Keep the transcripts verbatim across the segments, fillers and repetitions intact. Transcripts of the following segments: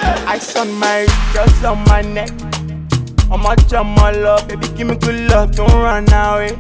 Ice on my wrist, just on my neck. How much of my love, baby, give me good love, don't run away.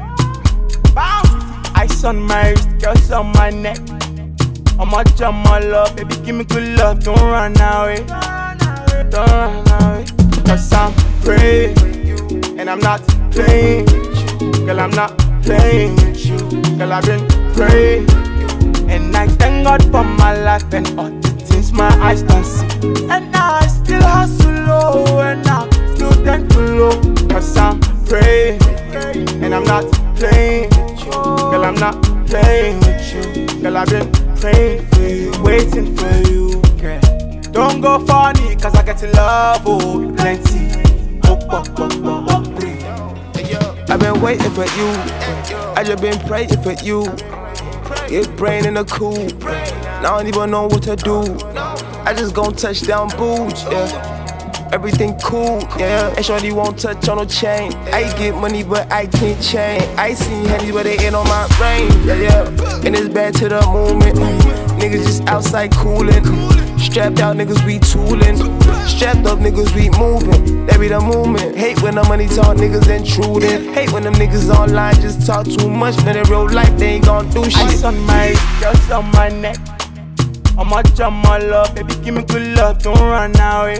Ice on my wrist, just on my neck. How much of my love, baby, give me good love, don't run away. Don't run away. Cause I'm praying, and I'm not playing with you. Girl, I'm not playing with you. Girl, I've been praying, and I thank God for my life and all the things my eyes don't see. And now I still hustle low, and I'm still thankful low. Cause I'm praying, and I'm not playing with you. Girl, I'm not playing with you. Girl, I've been praying for you, waiting for you. Girl, don't go funny, cause I get to love, oh, plenty. Oh, oh, oh, oh, oh. I've been waiting for you, I just been praying for you. Get brain in the cool, now I don't even know what to do. I just gon' touch down boots, yeah. Everything cool, yeah. And shorty won't touch on no chain. I get money, but I can't change. I seen hennies, but they ain't on my range, yeah, yeah. And it's bad to the movement. Niggas just outside coolin'. Strapped out niggas be toolin'. Strapped up niggas be moving. That be the movement. Hate when the money talk niggas intruding. Hate when them niggas online just talk too much. But in real life they ain't gon' do shit. Ice on my wrist, just on my neck. How much of my love, baby, give me good love, don't run away.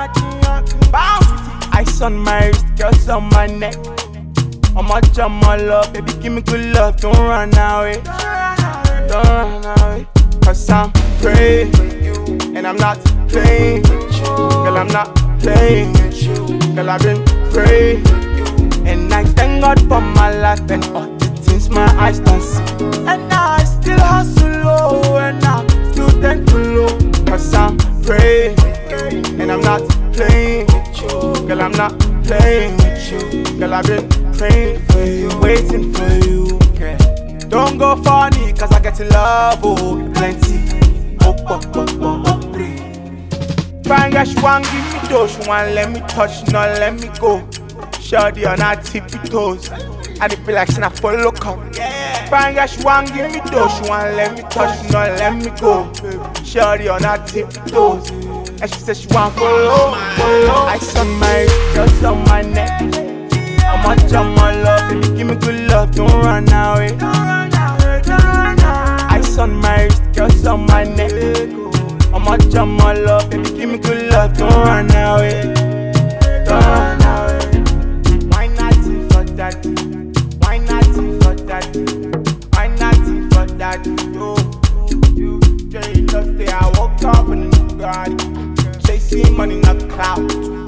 Ice on my wrist, just on my neck. How much of my love, baby, give me good love, don't run away. Don't run away. Cause I'm praying, and I'm not playing with you. Girl, I'm not playing with you. Girl, I've been praying, and I thank God for my life and all the things my eyes don't see. And now I still hustle low, and I'm still thankful low. Cause I'm praying, and I'm not playing with you. Girl, I'm not playing with you. Girl, I've been praying for you, waiting for you. Girl, don't go funny, cause I get to love, oh, plenty. Oh, oh, oh, oh, oh. Fine girl, she want give me dough, she want let me touch, not let me go. Shorty on her tippy toes, and it feel like she not follow come. Fine girl, she want give me dough, she want let me touch, not let me go. Shorty on her tippy toes, and she said she want follow, follow. Ice on my wrist, just on my neck. How much of my love, baby, give me good love, don't run away. Ice on my wrist, just on my neck. How much of my love, baby, give me good love, don't run away. Don't run away. Why not for that? Why not for that? Why not for that? Yo, you just say I woke up and God chasing money in the cloud.